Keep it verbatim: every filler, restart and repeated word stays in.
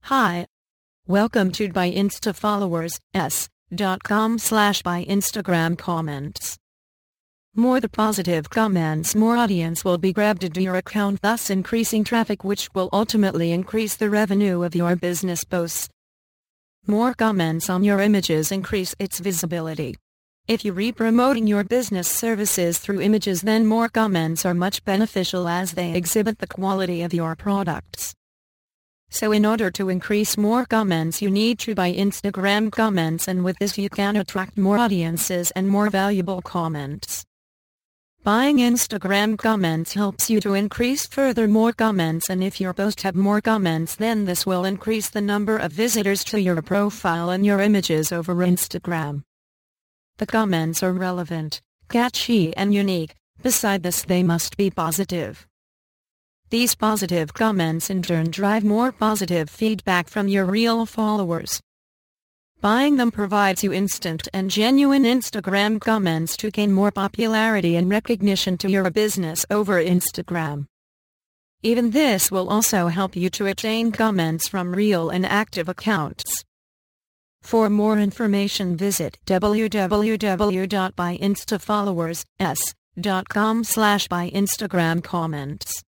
Hi. Welcome to by Insta Followers s dot com slash by Instagram comments. More the positive comments, more audience will be grabbed to your account, thus increasing traffic, which will ultimately increase the revenue of your business posts. More comments on your images increase its visibility. If you re-promoting your business services through images, then more comments are much beneficial as they exhibit the quality of your products. So in order to increase more comments, you need to buy Instagram comments, and with this you can attract more audiences and more valuable comments. Buying Instagram comments helps you to increase further more comments, and if your post have more comments, then this will increase the number of visitors to your profile and your images over Instagram. The comments are relevant, catchy and unique. Beside this, they must be positive. These positive comments in turn drive more positive feedback from your real followers. Buying them provides you instant and genuine Instagram comments to gain more popularity and recognition to your business over Instagram. Even this will also help you to attain comments from real and active accounts. For more information, visit w w w dot by insta followers s dot com slash by Instagram comments.